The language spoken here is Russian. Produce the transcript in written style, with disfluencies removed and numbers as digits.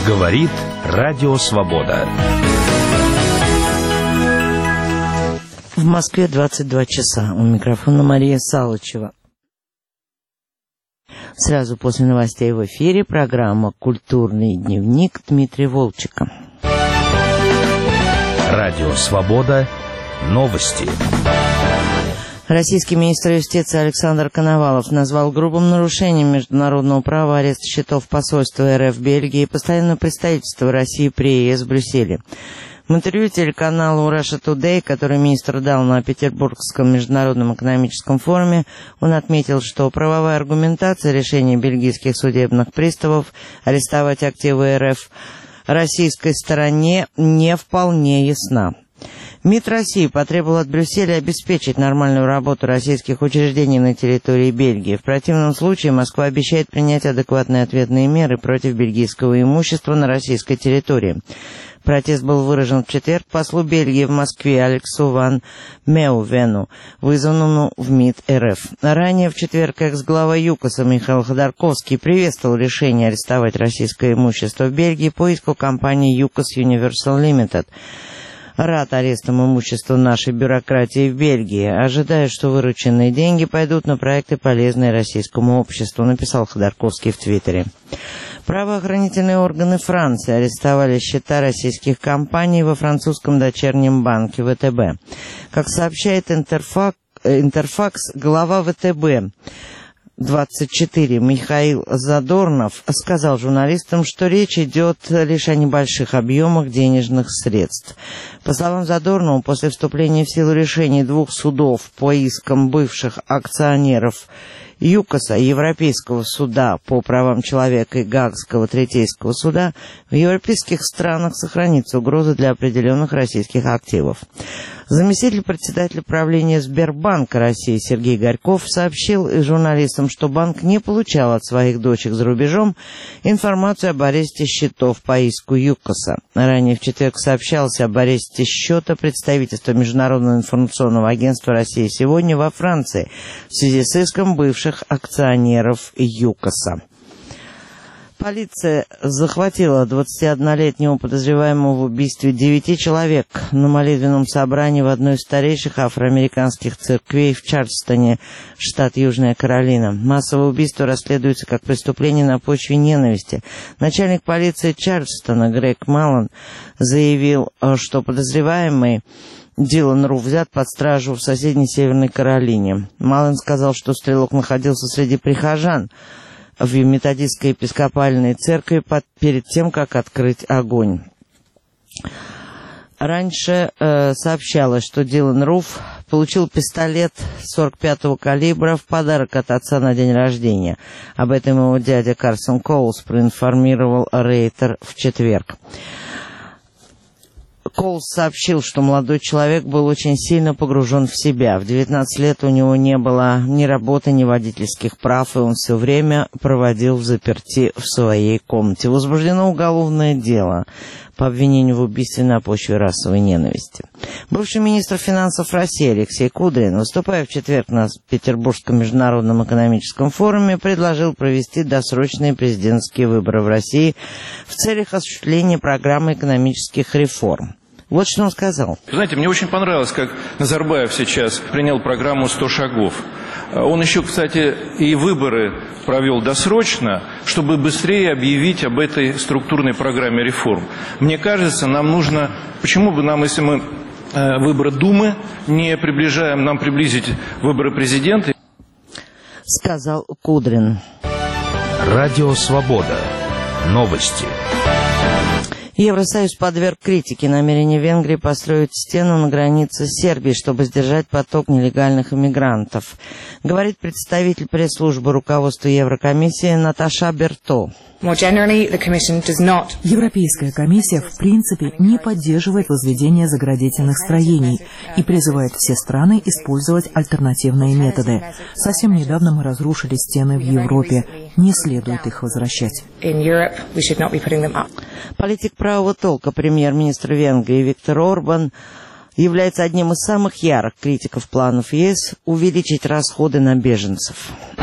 Говорит Радио Свобода. В Москве 22 часа. У микрофона Мария Салычева. Сразу после новостей в эфире программа «Культурный дневник» Дмитрия Волчека. Радио Свобода. Новости. Российский министр юстиции Александр Коновалов назвал грубым нарушением международного права арест счетов посольства РФ в Бельгии и постоянного представительства России при ЕС в Брюсселе. В интервью телеканалу Russia Today, который министр дал на Петербургском международном экономическом форуме, он отметил, что правовая аргументация решения бельгийских судебных приставов арестовать активы РФ российской стороне не вполне ясна. МИД России потребовал от Брюсселя обеспечить нормальную работу российских учреждений на территории Бельгии. В противном случае Москва обещает принять адекватные ответные меры против бельгийского имущества на российской территории. Протест был выражен в четверг послу Бельгии в Москве Алексу ван Меувену, вызванному в МИД РФ. Ранее в четверг экс-глава ЮКОСа Михаил Ходорковский приветствовал решение арестовать российское имущество в Бельгии по иску компании ЮКОС Universal Limited. Рад арестом имущества нашей бюрократии в Бельгии, ожидая, что вырученные деньги пойдут на проекты, полезные российскому обществу, написал Ходорковский в Твиттере. Правоохранительные органы Франции арестовали счета российских компаний во французском дочернем банке ВТБ. Как сообщает Интерфакс, глава ВТБ 24 Михаил Задорнов сказал журналистам, что речь идет лишь о небольших объемах денежных средств. По словам Задорнова, после вступления в силу решений двух судов по искам бывших акционеров ЮКОСа, Европейского суда по правам человека и Гаагского третейского суда, в европейских странах сохранится угроза для определенных российских активов. Заместитель председателя правления Сбербанка России Сергей Горьков сообщил журналистам, что банк не получал от своих дочек за рубежом информацию об аресте счетов по иску ЮКОСа. Ранее в четверг сообщалось об аресте счета представительства Международного информационного агентства «Россия сегодня» во Франции в связи с иском бывших акционеров ЮКОСа. Полиция захватила 21-летнего подозреваемого в убийстве 9 человек на молитвенном собрании в одной из старейших афроамериканских церквей в Чарльстоне, штат Южная Каролина. Массовое убийство расследуется как преступление на почве ненависти. Начальник полиции Чарльстона Грег Маллен заявил, что подозреваемый Дилан Руф взят под стражу в соседней Северной Каролине. Маллен сказал, что стрелок находился среди прихожан в методистской епископальной церкви перед тем, как открыть огонь. Раньше сообщалось, что Дилан Руф получил пистолет 45-го калибра в подарок от отца на день рождения. Об этом его дядя Карсон Коулс проинформировал Рейтер в четверг. Коулс сообщил, что молодой человек был очень сильно погружен в себя. В 19 лет у него не было ни работы, ни водительских прав, и он все время проводил взаперти в своей комнате. Возбуждено уголовное дело по обвинению в убийстве на почве расовой ненависти. Бывший министр финансов России Алексей Кудрин, выступая в четверг на Петербургском международном экономическом форуме, предложил провести досрочные президентские выборы в России в целях осуществления программы экономических реформ. Вот что он сказал. Знаете, мне очень понравилось, как Назарбаев сейчас принял программу «100 шагов». Он еще, кстати, и выборы провел досрочно, чтобы быстрее объявить об этой структурной программе реформ. Мне кажется, нам нужно... Почему бы нам, если мы выборы Думы не приближаем, нам приблизить выборы президента? Сказал Кудрин. Радио Свобода. Новости. Евросоюз подверг критике намерение Венгрии построить стену на границе с Сербией, чтобы сдержать поток нелегальных иммигрантов, говорит представитель пресс-службы руководства Еврокомиссии Наташа Берто. Европейская комиссия в принципе не поддерживает возведение заградительных строений и призывает все страны использовать альтернативные методы. Совсем недавно мы разрушили стены в Европе. Не следует их возвращать. Политик правого толка премьер-министр Венгрии Виктор Орбан является одним из самых ярых критиков планов ЕС увеличить расходы на беженцев.